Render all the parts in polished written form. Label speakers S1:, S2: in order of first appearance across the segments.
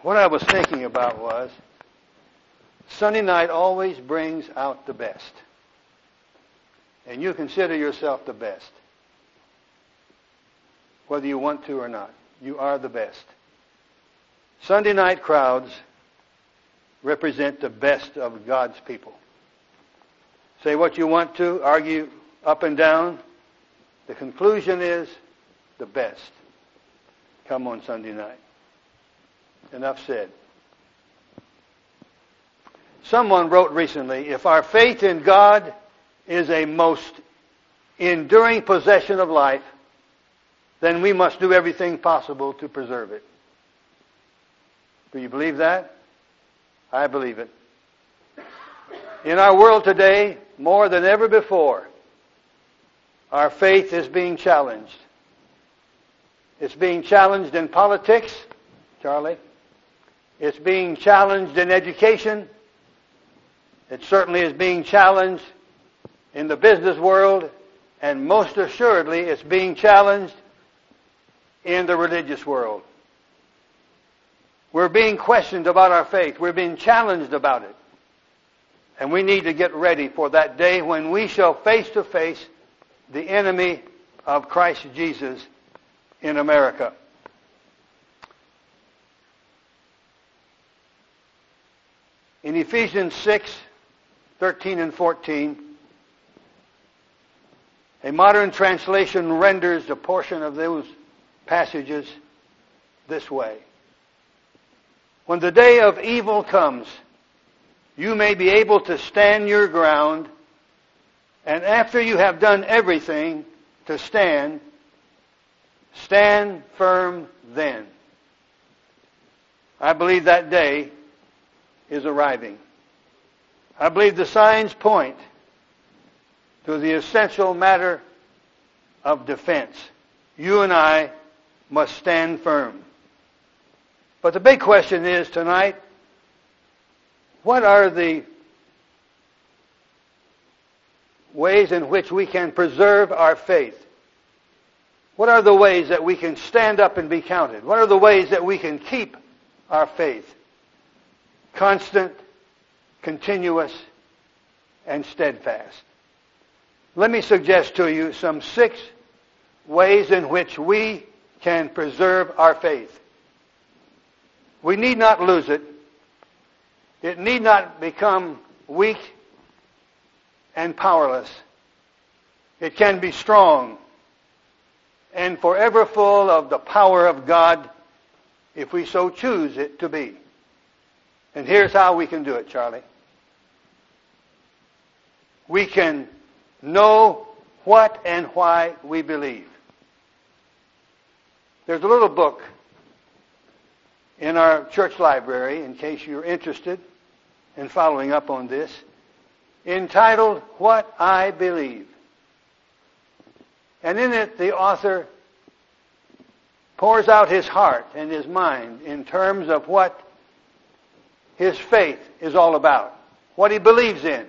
S1: What I was thinking about was Sunday night always brings out the best. And you consider yourself the best. Whether you want to or not. You are the best. Sunday night crowds represent the best of God's people. Say what you want to, argue up and down. The conclusion is the best come on Sunday night. Enough said. Someone wrote recently, if our faith in God is a most enduring possession of life, then we must do everything possible to preserve it. Do you believe that? I believe it. In our world today, more than ever before, our faith is being challenged. It's being challenged in politics, Charlie. It's being challenged in education. It certainly is being challenged in the business world, and most assuredly it's being challenged in the religious world. We're being questioned about our faith. We're being challenged about it. And we need to get ready for that day when we shall face to face the enemy of Christ Jesus in America. In Ephesians 6:13 and 14, a modern translation renders a portion of those passages this way. When the day of evil comes, you may be able to stand your ground, and after you have done everything to stand, stand firm then. I believe that day is arriving. I believe the signs point to the essential matter of defense. You and I must stand firm. But the big question is tonight, what are the ways in which we can preserve our faith? What are the ways that we can stand up and be counted? What are the ways that we can keep our faith constant, continuous, and steadfast? Let me suggest to you some 6 ways in which we can preserve our faith. We need not lose it. It need not become weak and powerless. It can be strong and forever full of the power of God if we so choose it to be. And here's how we can do it, Charlie. We can know what and why we believe. There's a little book in our church library, in case you're interested in following up on this, entitled What I Believe. And in it, the author pours out his heart and his mind in terms of what his faith is all about, what he believes in.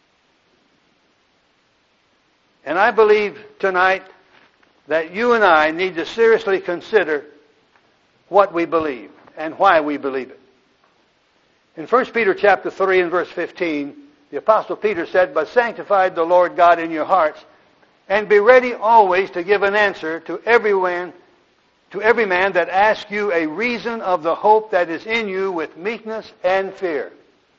S1: And I believe tonight that you and I need to seriously consider what we believe and why we believe it. In 1 Peter chapter 3 and verse 15, the Apostle Peter said, "But sanctify the Lord God in your hearts, and be ready always to give an answer to every man that asks you a reason of the hope that is in you with meekness and fear."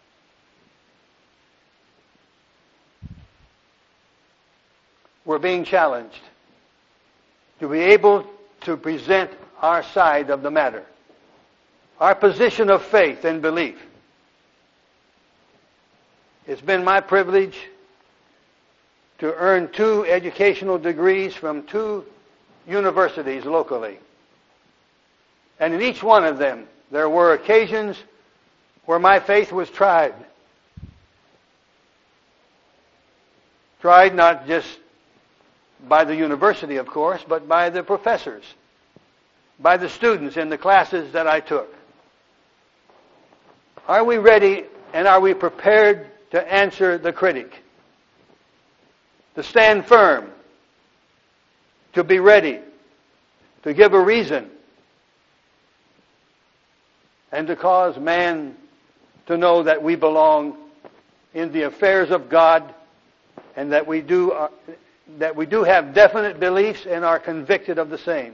S1: We're being challenged to be able to present our side of the matter, our position of faith and belief. It's been my privilege to earn 2 educational degrees from 2 universities locally. And in each one of them, there were occasions where my faith was tried. Tried not just by the university, of course, but by the professors, by the students in the classes that I took. Are we ready and are we prepared to answer the critic? To stand firm, to be ready, to give a reason, and to cause man to know that we belong in the affairs of God, and that we do have definite beliefs and are convicted of the same.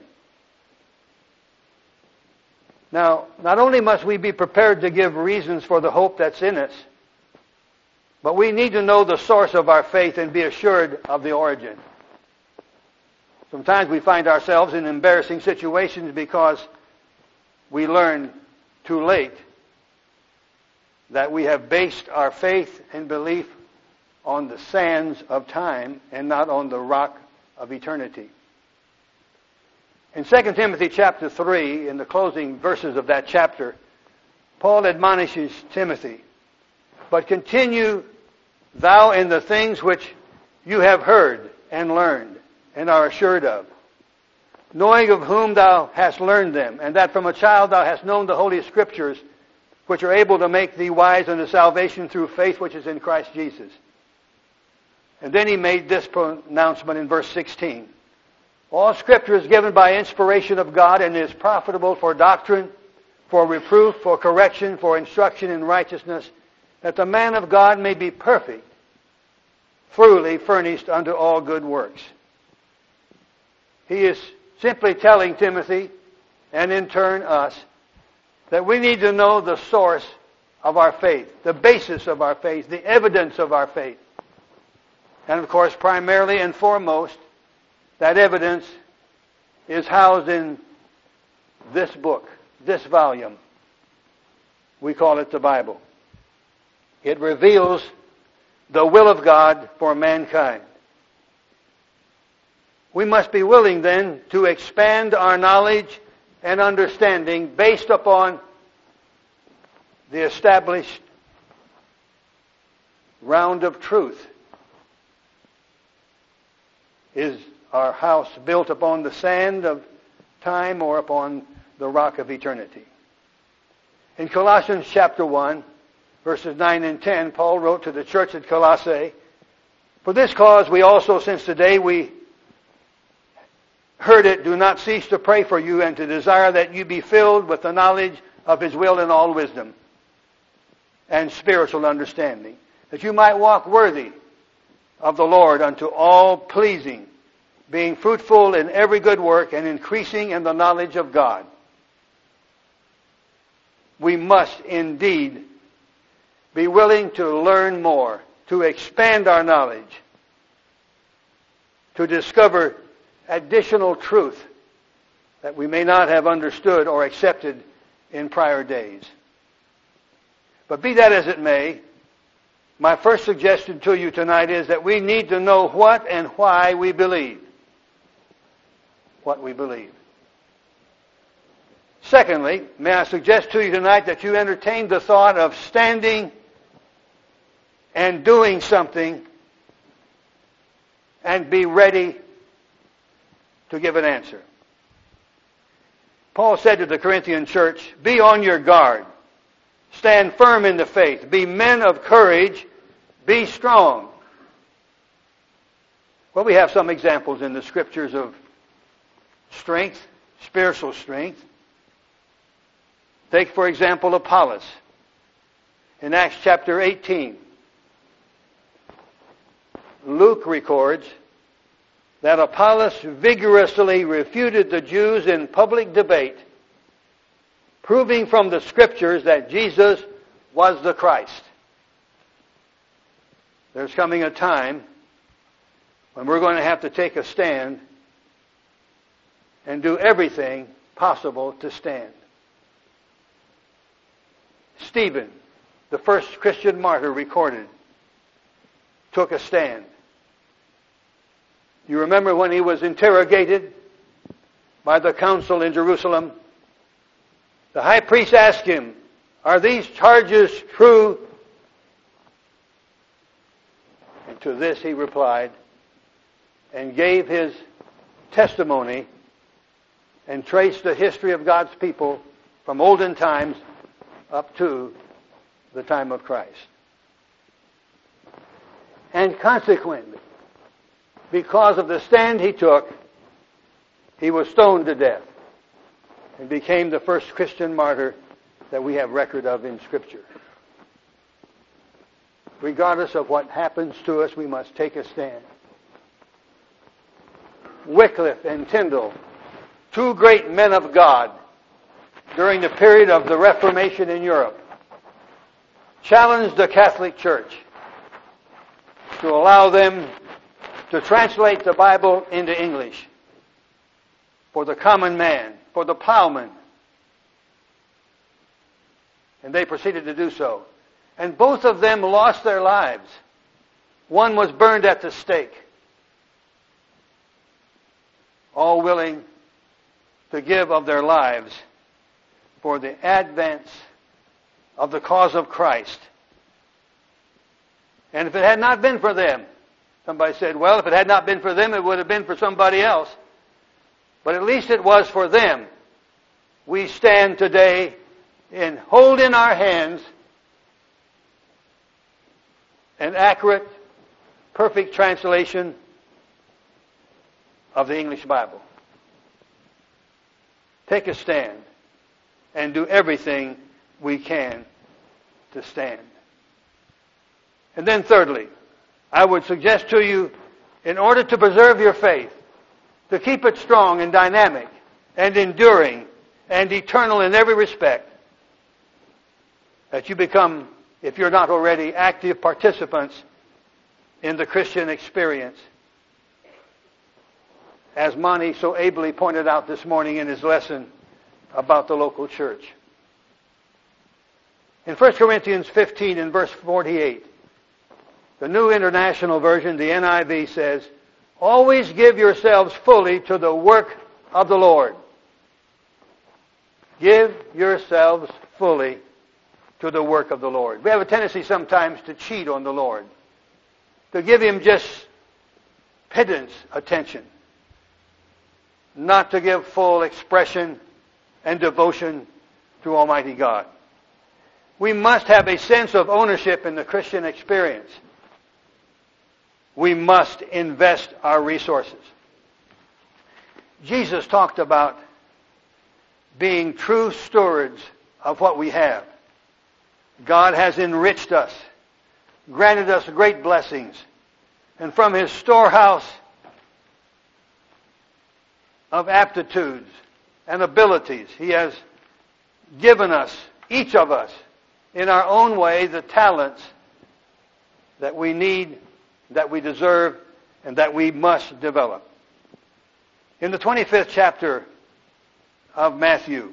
S1: Now, not only must we be prepared to give reasons for the hope that's in us, but we need to know the source of our faith and be assured of the origin. Sometimes we find ourselves in embarrassing situations because we learn too late that we have based our faith and belief on the sands of time and not on the rock of eternity. In 2 Timothy chapter 3, in the closing verses of that chapter, Paul admonishes Timothy, "But continue thou in the things which you have heard and learned and are assured of, knowing of whom thou hast learned them, and that from a child thou hast known the Holy Scriptures, which are able to make thee wise unto salvation through faith which is in Christ Jesus." And then he made this pronouncement in verse 16. "All Scripture is given by inspiration of God and is profitable for doctrine, for reproof, for correction, for instruction in righteousness, that the man of God may be perfect, thoroughly furnished unto all good works." He is simply telling Timothy, and in turn us, that we need to know the source of our faith, the basis of our faith, the evidence of our faith. And of course, primarily and foremost, that evidence is housed in this book, this volume. We call it the Bible. It reveals the will of God for mankind. We must be willing then to expand our knowledge and understanding based upon the established round of truth. Is our house built upon the sand of time or upon the rock of eternity? In Colossians chapter 1, verses 9 and 10, Paul wrote to the church at Colossae, "For this cause we also, since the day we heard it, do not cease to pray for you and to desire that you be filled with the knowledge of His will in all wisdom and spiritual understanding, that you might walk worthy of the Lord unto all pleasing, being fruitful in every good work and increasing in the knowledge of God." We must indeed be willing to learn more, to expand our knowledge, to discover additional truth that we may not have understood or accepted in prior days. But be that as it may, my first suggestion to you tonight is that we need to know what and why we believe. What we believe. Secondly, may I suggest to you tonight that you entertain the thought of standing and doing something and be ready to give an answer. Paul said to the Corinthian church, "Be on your guard. Stand firm in the faith. Be men of courage. Be strong." Well, we have some examples in the Scriptures of strength, spiritual strength. Take, for example, Apollos. In Acts chapter 18, Luke records that Apollos vigorously refuted the Jews in public debate, proving from the Scriptures that Jesus was the Christ. There's coming a time when we're going to have to take a stand and do everything possible to stand. Stephen, the first Christian martyr recorded, took a stand. You remember when he was interrogated by the council in Jerusalem? The high priest asked him, "Are these charges true?" And to this he replied and gave his testimony and traced the history of God's people from olden times up to the time of Christ. And consequently, because of the stand he took, he was stoned to death and became the first Christian martyr that we have record of in Scripture. Regardless of what happens to us, we must take a stand. Wycliffe and Tyndale, two great men of God during the period of the Reformation in Europe, challenged the Catholic Church to allow them to translate the Bible into English for the common man, for the plowman. And they proceeded to do so. And both of them lost their lives. One was burned at the stake. All willing to give of their lives for the advance of the cause of Christ. And if it had not been for them, somebody said, well, if it had not been for them, it would have been for somebody else. But at least it was for them. We stand today and hold in our hands an accurate, perfect translation of the English Bible. Take a stand and do everything we can to stand. And then thirdly, I would suggest to you, in order to preserve your faith, to keep it strong and dynamic and enduring and eternal in every respect, that you become, if you're not already, active participants in the Christian experience. As Monty so ably pointed out this morning in his lesson about the local church. In 1 Corinthians 15 and verse 48, the New International Version, the NIV, says, always give yourselves fully to the work of the Lord. Give yourselves fully to the work of the Lord. We have a tendency sometimes to cheat on the Lord, to give Him just pittance attention, not to give full expression and devotion to Almighty God. We must have a sense of ownership in the Christian experience. We must invest our resources. Jesus talked about being true stewards of what we have. God has enriched us, granted us great blessings, and from His storehouse of aptitudes and abilities, He has given us, each of us, in our own way, the talents that we need, that we deserve, and that we must develop. In the 25th chapter of Matthew,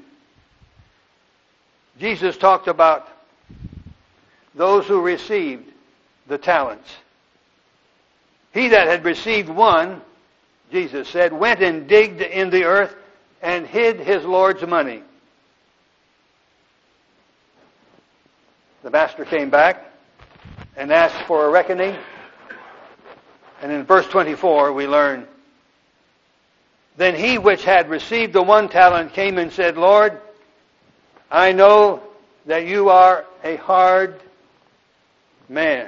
S1: Jesus talked about those who received the talents. He that had received one, Jesus said, went and digged in the earth and hid his Lord's money. The master came back and asked for a reckoning. And in verse 24 we learn, then he which had received the 1 talent came and said, Lord, I know that you are a hard man,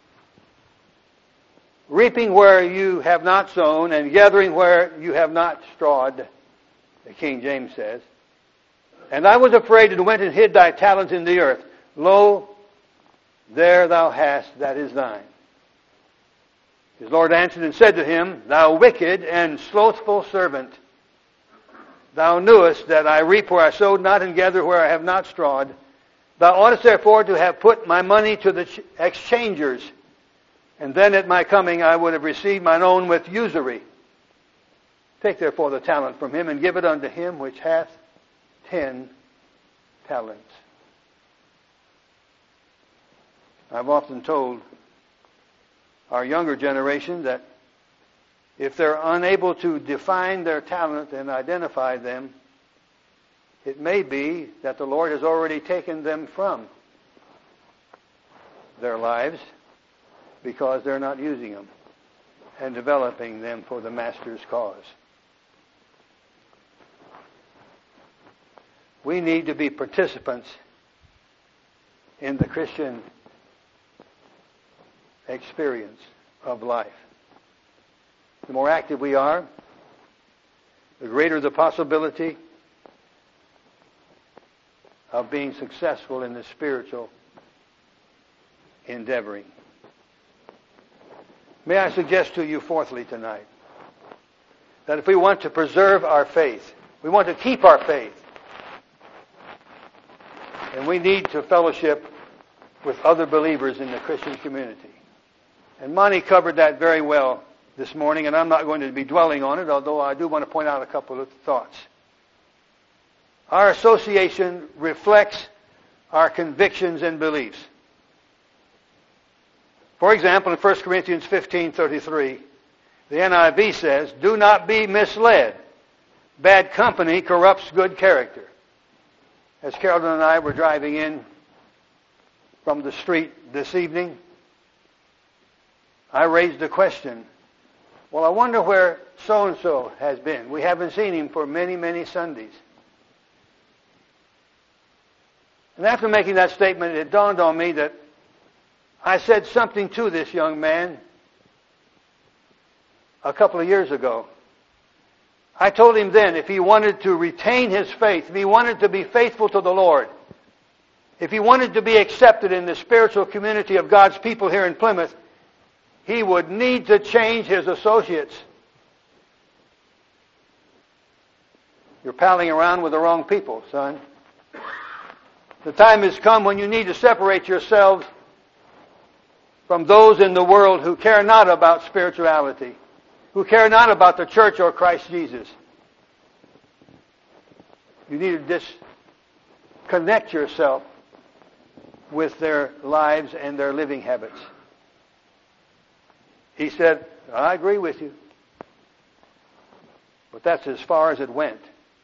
S1: reaping where you have not sown and gathering where you have not strawed, the King James says. And I was afraid and went and hid thy talents in the earth. Lo, there thou hast that is thine. His Lord answered and said to him, thou wicked and slothful servant, thou knewest that I reap where I sowed not and gather where I have not strawed. Thou oughtest therefore to have put my money to the exchangers, and then at my coming I would have received mine own with usury. Take therefore the talent from him and give it unto him which hath 10 talents. I've often told our younger generation that if they're unable to define their talent and identify them, it may be that the Lord has already taken them from their lives because they're not using them and developing them for the Master's cause. We need to be participants in the Christian experience of life. The more active we are, the greater the possibility of being successful in the spiritual endeavoring. May I suggest to you, fourthly, tonight, that if we want to preserve our faith, we want to keep our faith, and we need to fellowship with other believers in the Christian community. And Monty covered that very well this morning, and I'm not going to be dwelling on it, although I do want to point out a couple of thoughts. Our association reflects our convictions and beliefs. For example, in 1 Corinthians 15:33, the NIV says, "Do not be misled. Bad company corrupts good character." As Carolyn and I were driving in from the street this evening, I raised the question, well, I wonder where so-and-so has been. We haven't seen him for many, many Sundays. And after making that statement, it dawned on me that I said something to this young man a couple of years ago. I told him then if he wanted to retain his faith, if he wanted to be faithful to the Lord, if he wanted to be accepted in the spiritual community of God's people here in Plymouth, he would need to change his associates. You're palling around with the wrong people, son. The time has come when you need to separate yourselves from those in the world who care not about spirituality, who care not about the church or Christ Jesus. You need to disconnect yourself with their lives and their living habits. He said, I agree with you. But that's as far as it went.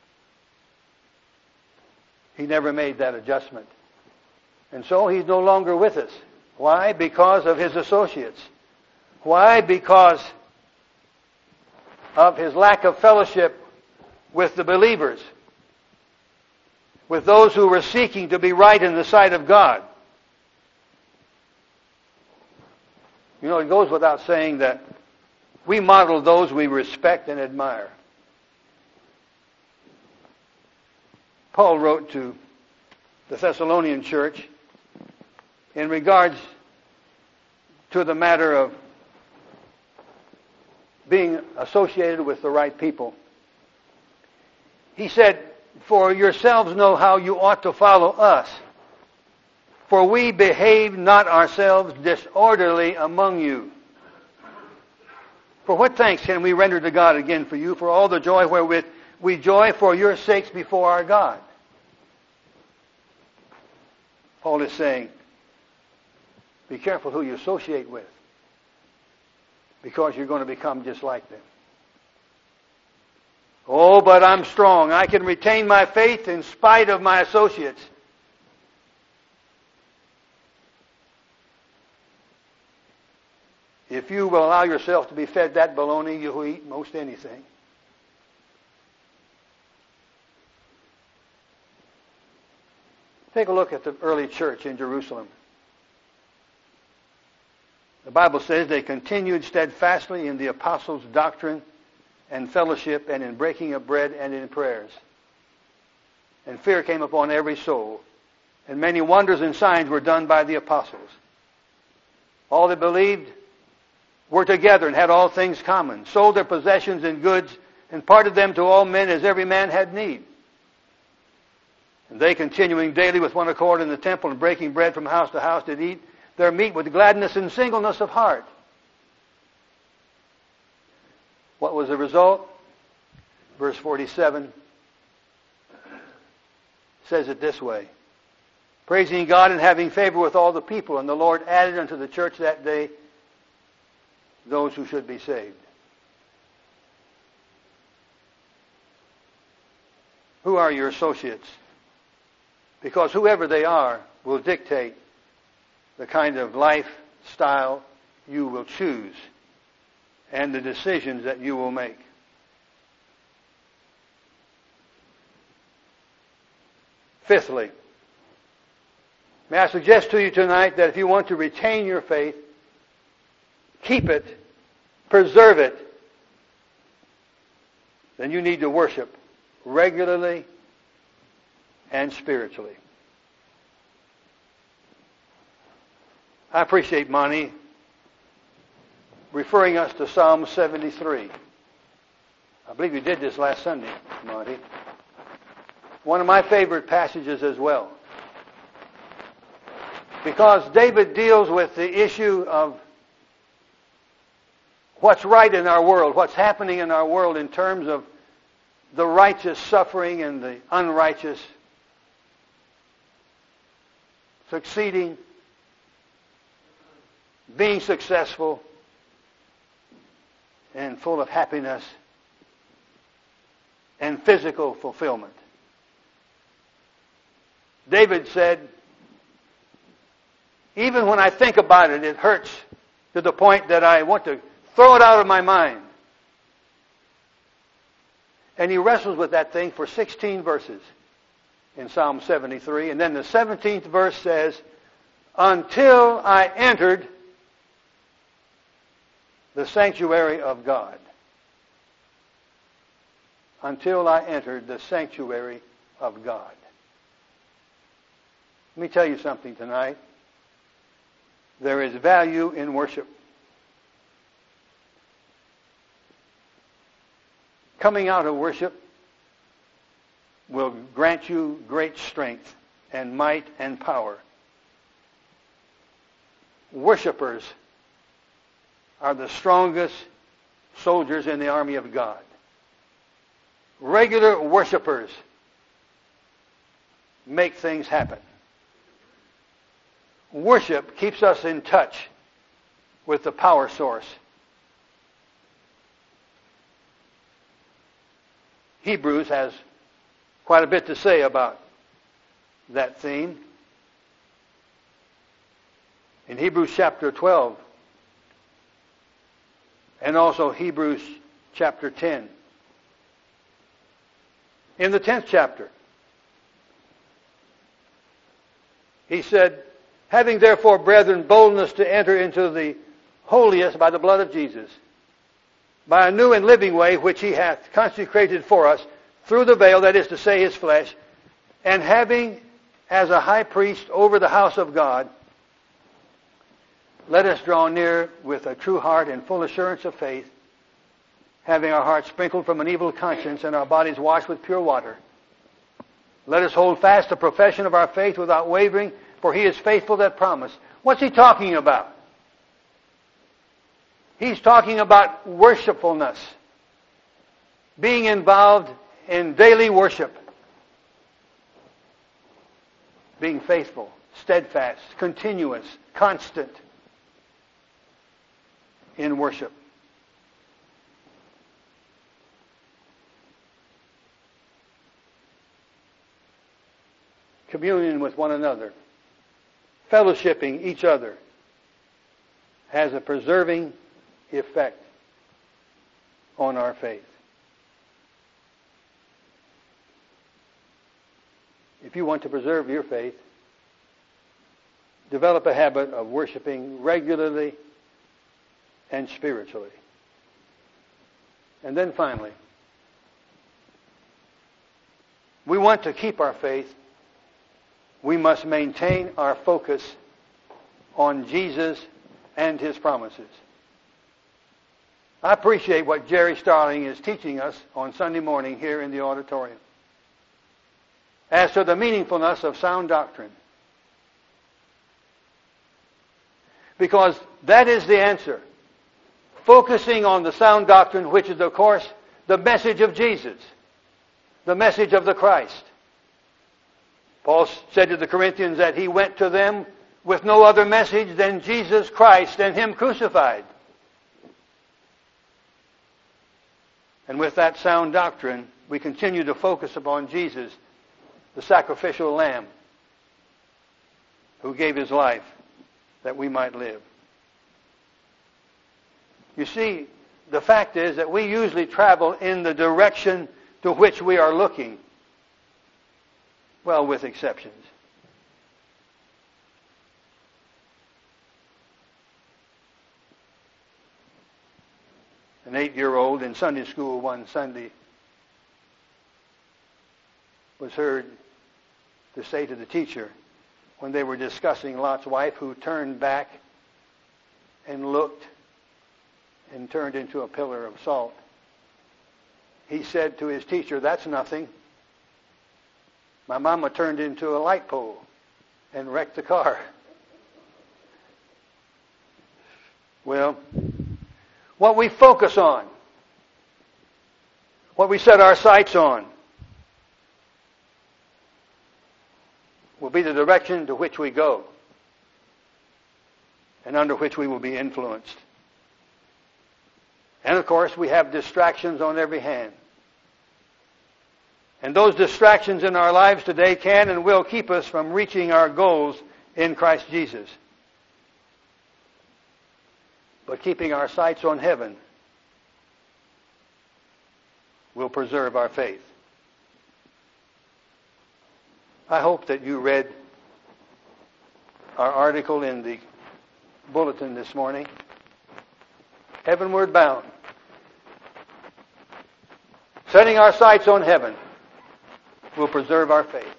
S1: He never made that adjustment. And so he's no longer with us. Why? Because of his associates. Why? Because of his lack of fellowship with the believers, with those who were seeking to be right in the sight of God. You know, it goes without saying that we model those we respect and admire. Paul wrote to the Thessalonian church in regards to the matter of being associated with the right people. He said, "For yourselves know how you ought to follow us. For we behave not ourselves disorderly among you. For what thanks can we render to God again for you, for all the joy wherewith we joy for your sakes before our God?" Paul is saying, be careful who you associate with, because you're going to become just like them. Oh, but I'm strong. I can retain my faith in spite of my associates. If you will allow yourself to be fed that baloney, you will eat most anything. Take a look at the early church in Jerusalem. The Bible says they continued steadfastly in the apostles' doctrine and fellowship and in breaking of bread and in prayers. And fear came upon every soul, and many wonders and signs were done by the apostles. All that believed were together and had all things common, sold their possessions and goods, and parted them to all men as every man had need. And they, continuing daily with one accord in the temple and breaking bread from house to house, did eat their meat with gladness and singleness of heart. What was the result? Verse 47 says it this way: praising God and having favor with all the people, and the Lord added unto the church that day those who should be saved. Who are your associates? Because whoever they are will dictate the kind of lifestyle you will choose and the decisions that you will make. Fifthly, may I suggest to you tonight that if you want to retain your faith, keep it, preserve it, then you need to worship regularly and spiritually. I appreciate Monty referring us to Psalm 73. I believe you did this last Sunday, Monty. One of my favorite passages as well. Because David deals with the issue of what's right in our world, what's happening in our world in terms of the righteous suffering and the unrighteous succeeding, being successful, and full of happiness and physical fulfillment. David said, even when I think about it, it hurts to the point that I want to throw it out of my mind. And he wrestles with that thing for 16 verses in Psalm 73. And then the 17th verse says, until I entered the sanctuary of God. Until I entered the sanctuary of God. Let me tell you something tonight. There is value in worship. Coming out of worship will grant you great strength and might and power. Worshippers are the strongest soldiers in the army of God. Regular worshippers make things happen. Worship keeps us in touch with the power source. Hebrews has quite a bit to say about that theme. In Hebrews chapter 12, and also Hebrews chapter 10. In the 10th chapter, he said, having therefore, brethren, boldness to enter into the holiest by the blood of Jesus, by a new and living way which he hath consecrated for us through the veil, that is to say, his flesh, and having as a high priest over the house of God, let us draw near with a true heart and full assurance of faith, having our hearts sprinkled from an evil conscience and our bodies washed with pure water. Let us hold fast the profession of our faith without wavering, for he is faithful that promised. What's he talking about? He's talking about worshipfulness. Being involved in daily worship. Being faithful, steadfast, continuous, constant in worship. Communion with one another, fellowshipping each other, has a preserving effect on our faith. If you want to preserve your faith, develop a habit of worshiping regularly and spiritually. And then finally, we want to keep our faith. We must maintain our focus on Jesus and his promises. I appreciate what Jerry Starling is teaching us on Sunday morning here in the auditorium as to the meaningfulness of sound doctrine. Because that is the answer. Focusing on the sound doctrine, which is, of course, the message of Jesus, the message of the Christ. Paul said to the Corinthians that he went to them with no other message than Jesus Christ and him crucified. And with that sound doctrine, we continue to focus upon Jesus, the sacrificial lamb, who gave his life that we might live. You see, the fact is that we usually travel in the direction to which we are looking. Well, with exceptions. An 8-year-old in Sunday school one Sunday was heard to say to the teacher, when they were discussing Lot's wife who turned back and looked and turned into a pillar of salt. He said to his teacher, "That's nothing. My mama turned into a light pole and wrecked the car." Well, what we focus on, what we set our sights on, will be the direction to which we go and under which we will be influenced. And of course, we have distractions on every hand. And those distractions in our lives today can and will keep us from reaching our goals in Christ Jesus. But keeping our sights on heaven will preserve our faith. I hope that you read our article in the bulletin this morning, Heavenward Bound. Setting our sights on heaven will preserve our faith.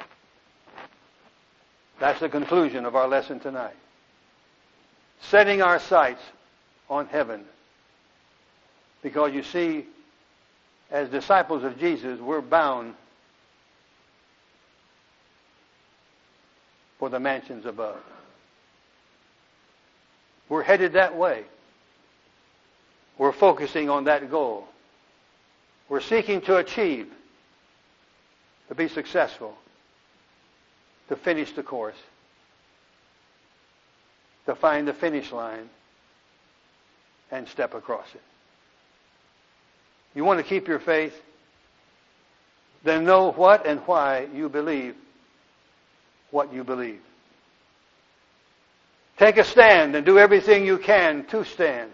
S1: That's the conclusion of our lesson tonight. Setting our sights on heaven. Because you see, as disciples of Jesus, we're bound for the mansions above. We're headed that way. We're focusing on that goal. We're seeking to achieve, to be successful, to finish the course, to find the finish line and step across it. You want to keep your faith? Then know what and why you believe what you believe. Take a stand and do everything you can to stand.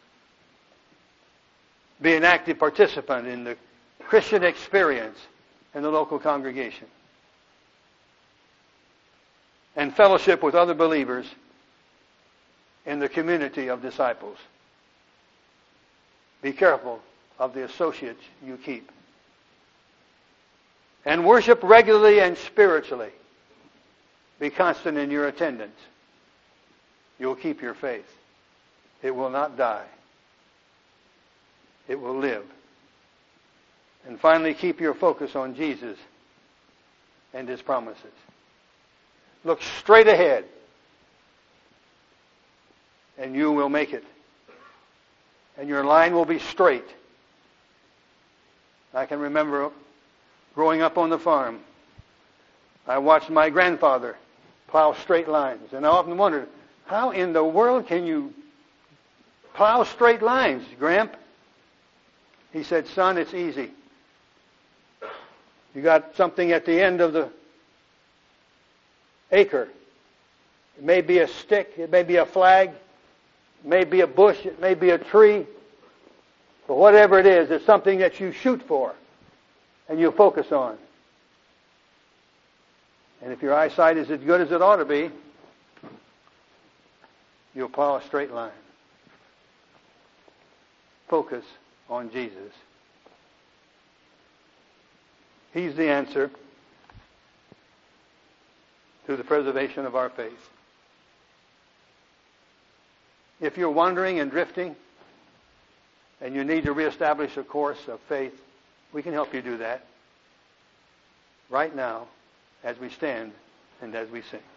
S1: Be an active participant in the Christian experience in the local congregation. And fellowship with other believers in the community of disciples. Be careful of the associates you keep. And worship regularly and spiritually. Be constant in your attendance. You'll keep your faith. It will not die. It will live. And finally, keep your focus on Jesus and His promises. Look straight ahead, and you will make it. And your line will be straight. I can remember growing up on the farm. I watched my grandfather plow straight lines. And I often wondered, how in the world can you plow straight lines, Gramp? He said, "Son, it's easy. You got something at the end of the acre. It may be a stick, it may be a flag, it may be a bush, it may be a tree. But whatever it is, it's something that you shoot for and you focus on. And if your eyesight is as good as it ought to be, you'll plow a straight line. Focus on Jesus. He's the answer to the preservation of our faith. If you're wandering and drifting and you need to reestablish a course of faith, we can help you do that right now as we stand and as we sing.